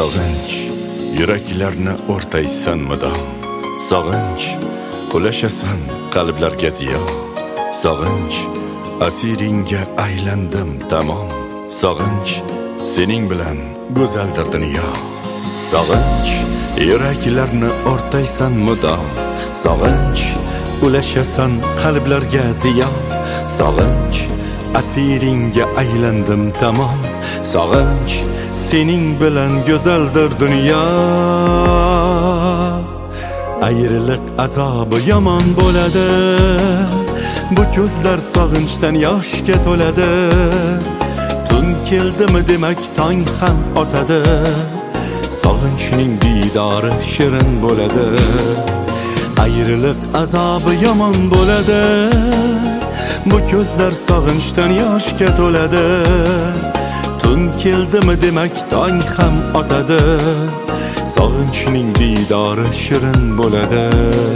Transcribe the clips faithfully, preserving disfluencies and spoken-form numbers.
Sog'inch yuraklarni o'rtaysan mudom, sog'inch ulashasan qalblarga ziyo, sog'inch asiringga aylandim tamom, sog'inch sening bilan go'zaldir dunyo. Sog'inch yuraklarni o'rtaysan mudom, sog'inch ulashasan qalblarga ziyo, sog'inch asiringga aylandim tamom, sog'inch sening bilan go'zaldir dunyo. Ayriliq azobi yomon bo'ladi, bu ko'zlar sog'inchdan yoshga to'ladi. Tun keldimi demak tong ham otadi, sog'inchning diydori shirin bo'ladi. Ayriliq azobi yomon bo'ladi, bu ko'zlar sog'inchdan yoshga to'ladi. Tun keldimi demak tong ham otadi, sog'inchning diydori shirin bo'ladi.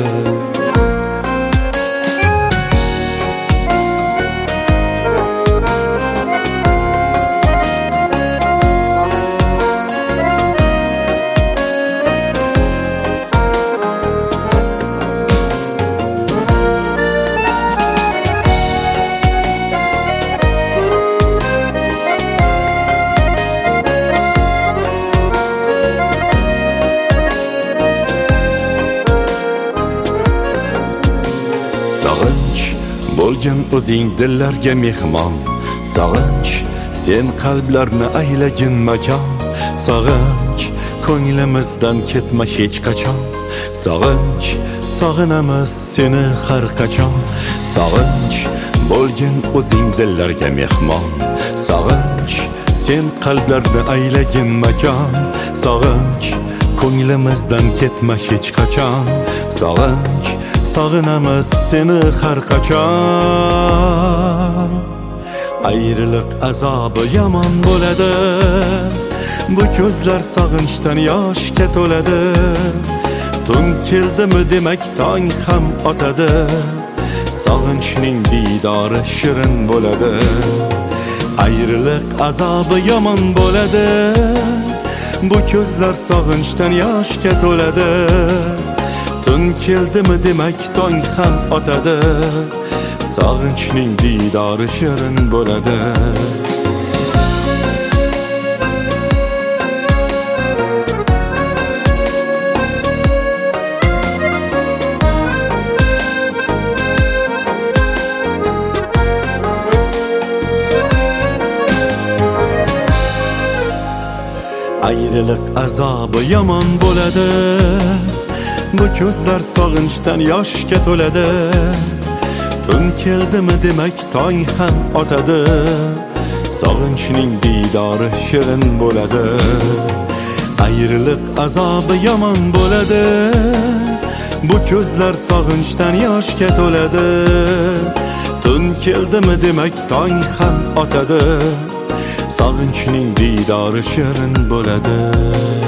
Sog'inch bo'lgan o'zing dillarga mehmon, sog'inch sen qalblarni aylagin makon, sog'inch ko'nglimizdan ketma hech qachon, sog'inch sog'inamiz seni har qachon. Sog'inch bo'lgan o'zing dillarga mehmon, sog'inch sen qalblarni aylagin makon, sog'inch ko'nglimizdan ketma hech qachon, sog'inch sog'inamiz seni har qachon. Ayriliq azobi yomon bo'ladi, bu ko'zlar sog'inchdan yoshga to'ladi. Tun keldimi demak tong ham otadi, sog'inchning diydori shirin bo'ladi. Ayriliq azobi yomon bo'ladi, bu ko'zlar sog'inchdan yoshga to'ladi. Tun keldimi demak tong ham otadi, sog'inchning diydori shirin bo'ladi. Ayriliq azobi yomon bo'ladi, bu ko'zlar sog'inchdan yoshga to'ladi. Tun keldimi demak tong ham otadi, sog'inchning diydori shirin bo'ladi. Ayriliq azobi yomon bo'ladi, bu ko'zlar sog'inchdan yoshga to'ladi. Tun keldimi demak tong ham otadi, sog'inchning diydori shirin bo'ladi.